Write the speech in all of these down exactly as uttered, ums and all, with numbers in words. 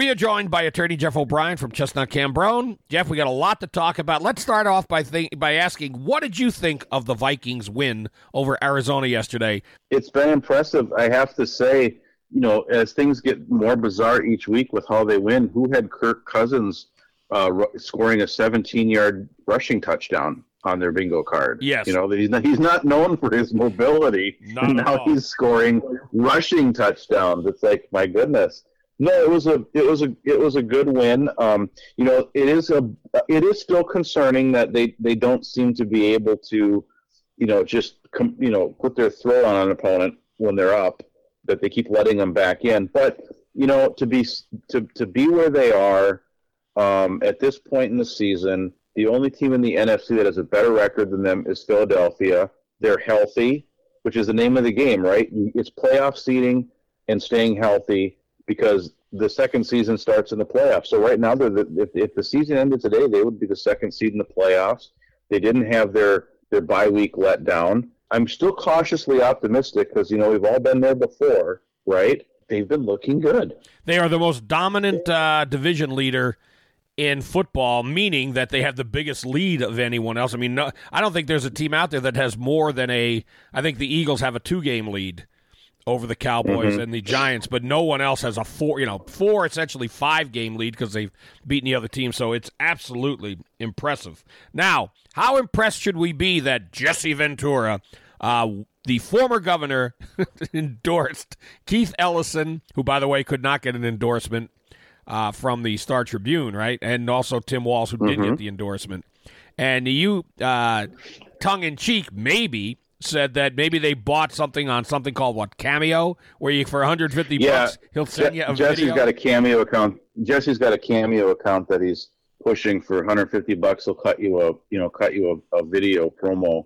We are joined by attorney Jeff O'Brien from Chestnut Cambronne. Jeff, we got a lot to talk about. Let's start off by th- by asking, what did you think of the Vikings win over Arizona yesterday? It's been impressive, I have to say. You know, as things get more bizarre each week with how they win, who had Kirk Cousins uh, r- scoring a seventeen-yard rushing touchdown on their bingo card? Yes. You know, he's not, he's not known for his mobility, Not and at now all. he's scoring rushing touchdowns. It's like, my goodness. No, it was a it was a it was a good win. Um, you know, it is a it is still concerning that they, they don't seem to be able to, you know, just com, you know put their throat on an opponent when they're up. That they keep letting them back in. But you know, to be to to be where they are um, at this point in the season, the only team in the N F C that has a better record than them is Philadelphia. They're healthy, which is the name of the game, right? It's playoff seeding and staying healthy, because the second season starts in the playoffs. So right now, they're the, if, if the season ended today, they would be the second seed in the playoffs. They didn't have their, their bye week let down. I'm still cautiously optimistic because, you know, we've all been there before, right? They've been looking good. They are the most dominant uh, division leader in football, meaning that they have the biggest lead of anyone else. I mean, no, I don't think there's a team out there that has more than a – I think the Eagles have a two-game lead over the Cowboys Mm-hmm. and the Giants, but no one else has a four, you know, four essentially five-game lead because they've beaten the other team, so it's absolutely impressive. Now, how impressed should we be that Jesse Ventura, uh, the former governor, endorsed Keith Ellison, who, by the way, could not get an endorsement uh, from the Star Tribune, right? And also Tim Walz, who Mm-hmm. did get the endorsement. And you, uh, tongue-in-cheek, maybe, said that maybe they bought something on something called, what, Cameo, where you, for one hundred fifty Yeah, bucks, he'll send you a Jesse's video? got a Cameo account. Jesse's got a Cameo account that he's pushing for one hundred fifty bucks. He'll cut you a, you know, cut you a, a video promo.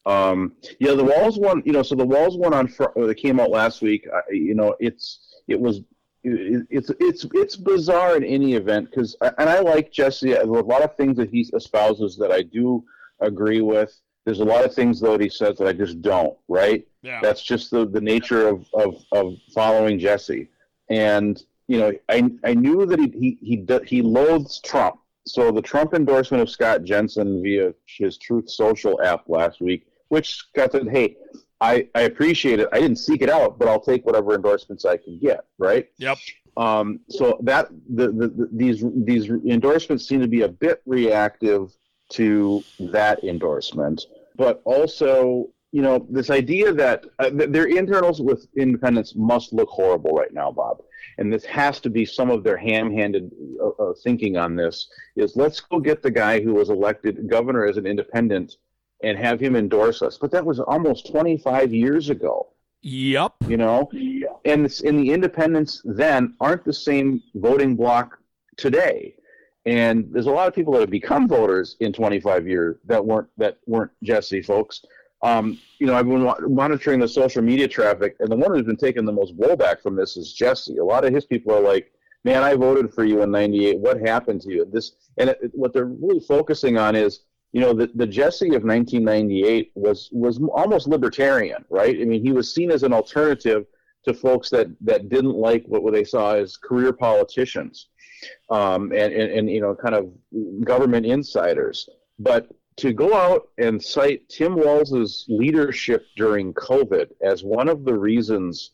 Um, yeah, the Walls one, you know, so the Walls one on fr- that came out last week. I, you know, it's it was it, it's it's it's bizarre in any event because, and I like Jesse. There's a lot of things that he espouses that I do agree with. There's a lot of things, though, that he says that I just don't, right? Yeah. That's just the, the nature of, of, of following Jesse. And, you know, I I knew that he, he, he, he loathes Trump. So the Trump endorsement of Scott Jensen via his Truth Social app last week, which Scott said, hey, I, I appreciate it. I didn't seek it out, but I'll take whatever endorsements I can get, right? Yep. Um, so that the, the, the these these endorsements seem to be a bit reactive to that endorsement. But also, you know, this idea that uh, th- their internals with independents must look horrible right now, Bob. And this has to be some of their ham-handed uh, uh, thinking on this, is let's go get the guy who was elected governor as an independent and have him endorse us. But that was almost twenty-five years ago, Yep. you know? And, it's, and the independents then aren't the same voting bloc today. And there's a lot of people that have become voters in twenty-five years that weren't that weren't Jesse folks. Um, you know, I've been wa- monitoring the social media traffic, and the one who's been taking the most blowback from this is Jesse. A lot of his people are like, "Man, I voted for you in ninety-eight. What happened to you?" This and it, what they're really focusing on is, you know, the, the Jesse of nineteen ninety-eight was was almost libertarian, right? I mean, he was seen as an alternative to folks that that didn't like what, what they saw as career politicians. Um, and, and, and, you know, kind of government insiders. But to go out and cite Tim Walz's leadership during COVID as one of the reasons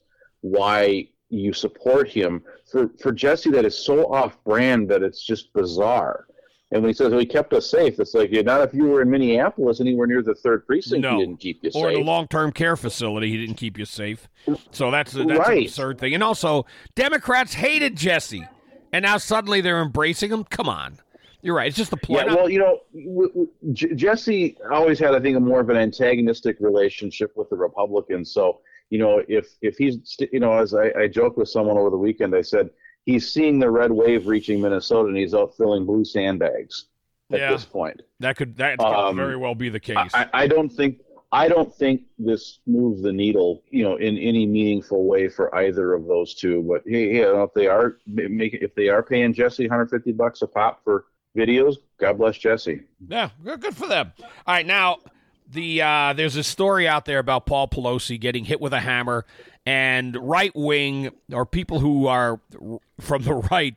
why you support him, for, for Jesse, that is so off-brand that it's just bizarre. And when he says, well, he kept us safe, it's like, yeah, not if you were in Minneapolis anywhere near the third precinct, No. he didn't keep you Or safe. in a long-term care facility, he didn't keep you safe. So that's, that's Right. an absurd thing. And also, Democrats hated Jesse, and now suddenly they're embracing him? Come on. You're right. It's just the point. Yeah, well, you know, w- w- J- Jesse always had, I think, a more of an antagonistic relationship with the Republicans. So, you know, if if he's, st- you know, as I, I joked with someone over the weekend, I said he's seeing the red wave reaching Minnesota, and he's out filling blue sandbags at Yeah. this point. That could that Um, could very well be the case. I, I don't think I don't think this moves the needle, you know, in any meaningful way for either of those two. But hey, hey, you know, if they are make if they are paying Jesse one hundred fifty bucks a pop for videos, God bless Jesse. Yeah, good good for them. All right, now the uh, there's a story out there about Paul Pelosi getting hit with a hammer, and right wing or people who are from the right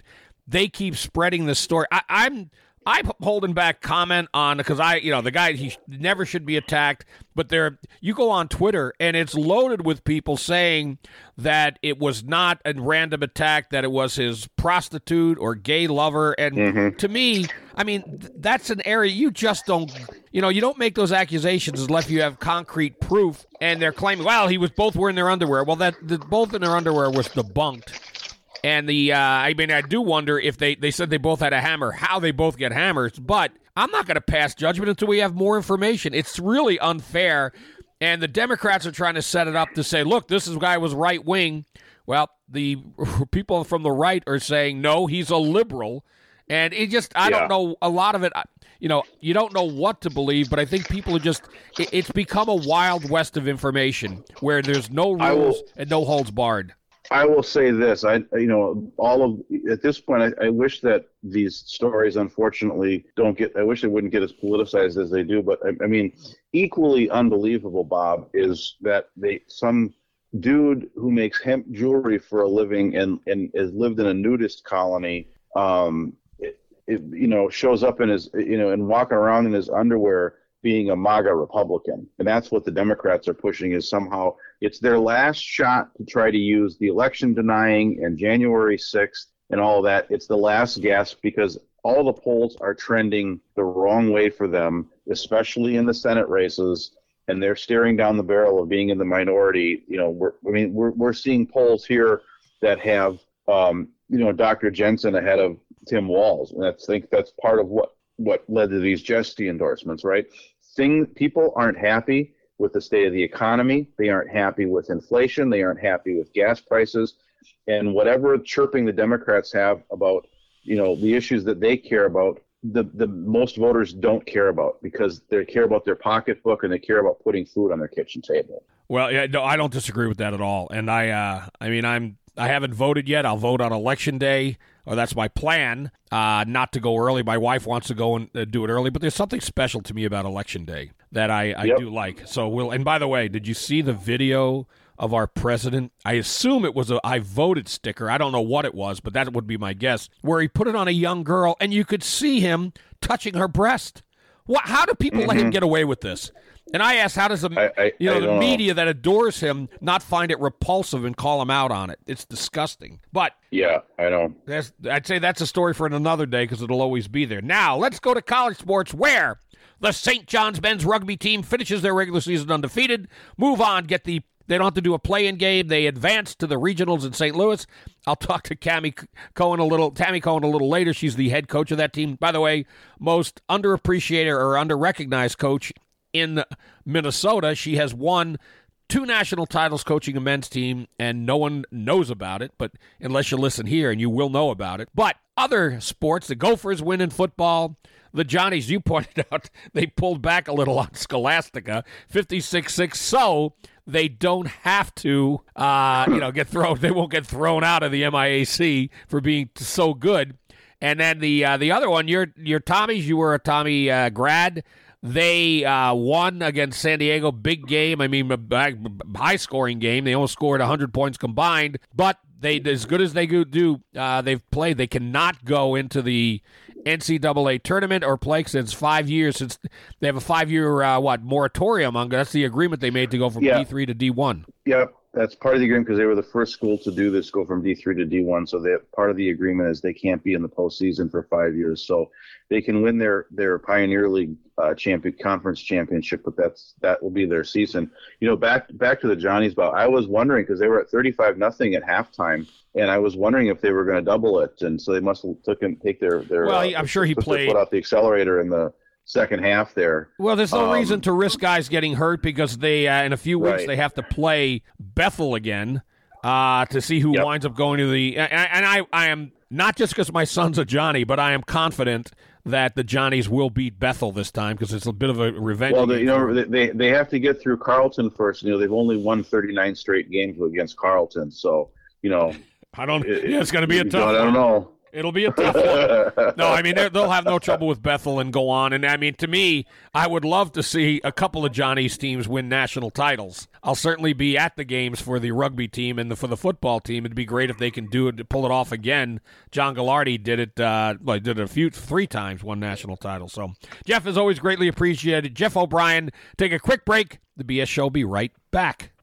they keep spreading this story. I, I'm I'm holding back comment on because I, you know, the guy he never should be attacked. But there, you go on Twitter and it's loaded with people saying that it was not a random attack, that it was his prostitute or gay lover. And mm-hmm. to me, I mean, th- that's an area you just don't, you know, you don't make those accusations unless you have concrete proof. And they're claiming, well, he was both wearing their underwear. Well, that the, both in their underwear was debunked. And the, uh, I mean, I do wonder if they, they said they both had a hammer, how they both get hammers. But I'm not going to pass judgment until we have more information. It's really unfair. And the Democrats are trying to set it up to say, look, this is guy was right wing. Well, the people from the right are saying, no, he's a liberal. And it just, I yeah. don't know, a lot of it, you know, you don't know what to believe, but I think people are just, it, it's become a wild west of information where there's no rules and no holds barred. I will say this, I you know, all of, at this point, I, I wish that these stories, unfortunately, don't get, I wish they wouldn't get as politicized as they do, but I, I mean, equally unbelievable, Bob, is that they, some dude who makes hemp jewelry for a living and, and has lived in a nudist colony, um, it, it, you know, shows up in his, you know, and walking around in his underwear being a MAGA Republican. And that's what the Democrats are pushing, is somehow it's their last shot to try to use the election denying and January sixth and all of that. It's the last gasp because all the polls are trending the wrong way for them, especially in the Senate races. And they're staring down the barrel of being in the minority. You know, we're, I mean, we're, we're seeing polls here that have, um, you know, Doctor Jensen ahead of Tim Walz. And I think that's part of what, what led to these Jesse endorsements, right? Thing, people aren't happy with the state of the economy. They aren't happy with inflation. They aren't happy with gas prices. And whatever chirping the Democrats have about, you know, the issues that they care about, the, the most voters don't care about because they care about their pocketbook and they care about putting food on their kitchen table. Well, yeah, no, I don't disagree with that at all. And I, uh, I mean, I'm, I haven't voted yet. I'll vote on Election Day, or that's my plan, uh, not to go early. My wife wants to go and uh, do it early, but there's something special to me about Election Day that I, I yep. do like. So we'll. And by the way, did you see the video of our president? I assume it was a I voted sticker. I don't know what it was, but that would be my guess, where he put it on a young girl, and you could see him touching her breast. What? How do people mm-hmm. let him get away with this? And I asked, how does the I, I, you know the media know. that adores him not find it repulsive and call him out on it? It's disgusting. But yeah, I know. That's, I'd say that's a story for another day because it'll always be there. Now let's go to college sports, where the Saint John's men's rugby team finishes their regular season undefeated. Move on, get the. They don't have to do a play-in game. They advance to the regionals in Saint Louis. I'll talk to Cammy Cohen a little. Tammy Cohen a little later. She's the head coach of that team. By the way, most underappreciated or underrecognized coach in Minnesota. She has won two national titles coaching a men's team, and no one knows about it, but unless you listen here, and you will know about it. But other sports, the Gophers win in football. The Johnnies, you pointed out, they pulled back a little on Scholastica, fifty-six six, so they don't have to, uh, you know, get thrown. They won't get thrown out of the M I A C for being so good. And then the uh, the other one, your your Tommies, you were a Tommy uh, grad. They uh, won against San Diego, big game. I mean, high-scoring game. They almost scored one hundred points combined. But they, as good as they do, uh, they've played. They cannot go into the N C double A tournament or play since five years. Since they have a five-year uh, what moratorium on. That's the agreement they made to go from yeah. D three to D one. Yep. That's part of the agreement because they were the first school to do this, go from D three to D one. So they, part of the agreement is they can't be in the postseason for five years. So they can win their, their Pioneer League uh, champion conference championship, but that's that will be their season. You know, back back to the Johnnies bout. I was wondering because they were at thirty-five nothing at halftime, and I was wondering if they were going to double it, and so they must have took and take their their. Well, uh, I'm sure he played. Put out the accelerator in the second half there. Well, there's no um, reason to risk guys getting hurt because they uh, in a few weeks right. they have to play Bethel again uh, to see who yep. winds up going to the. And, and I, I am not just because my son's a Johnny, but I am confident that the Johnnies will beat Bethel this time because it's a bit of a revenge. Well, they, you know, they they have to get through Carleton first. You know, they've only won thirty-nine straight games against Carleton, so you know. I don't. It, yeah, it's going to be a tough. I don't know. It'll be a tough one. No, I mean, they'll have no trouble with Bethel and go on. And, I mean, to me, I would love to see a couple of Johnny's teams win national titles. I'll certainly be at the games for the rugby team and the, for the football team. It'd be great if they can do it, pull it off again. John Gallardi did it, uh, well, did it a few, three times, won national title. So, Jeff is always greatly appreciated. Jeff O'Brien, take a quick break. The B S Show will be right back.